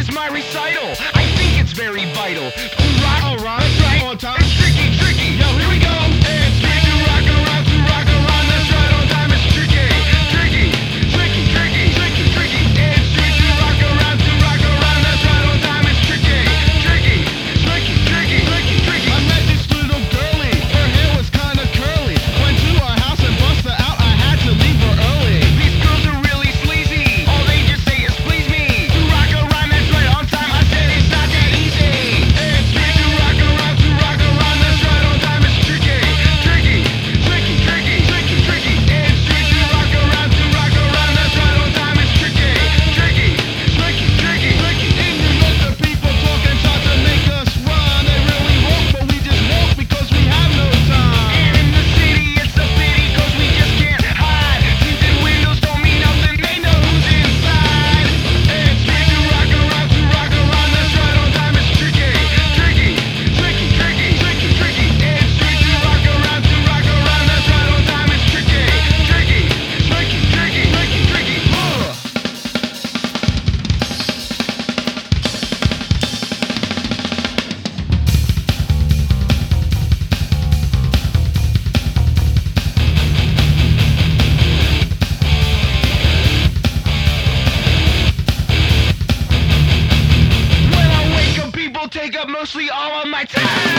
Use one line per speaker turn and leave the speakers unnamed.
my recital. I think it's very vital to rock, alright, right on time. It's tricky, tricky. Yo, here we go. It's tricky to rock around, that's right on time. It's tricky, tricky, tricky, tricky, tricky, tricky. It's tricky to rock around, that's right on time. It's tricky, tricky, tricky, tricky, tricky, tricky. I met this little girlie. Her hair was kinda curly. Went to her house and bust her out. I had to leave her early. These girls are really sleazy. All they just say is please me. To rock around, that's right on time. I said it's not that easy. It's tricky to rock around, that's right on time. It's tricky, tricky, tricky, tricky, tricky, tricky. It's tricky to rock around, that's right on time. It's tricky, tricky, tricky, tricky, tricky. In New York, the people talk and try to make us run. They really walk, but we just walk because we have no time. And in the city, it's a pity cause we just can't hide. Tinted windows don't mean nothing, they know who's inside. It's tricky to rock around, that's right on time. It's tricky, tricky, tricky, tricky, tricky, tricky. It's tricky to rock around, that's right on time. It's tricky, tricky, tricky, tricky, tricky, tricky. When I wake up, people take up mostly all of my time.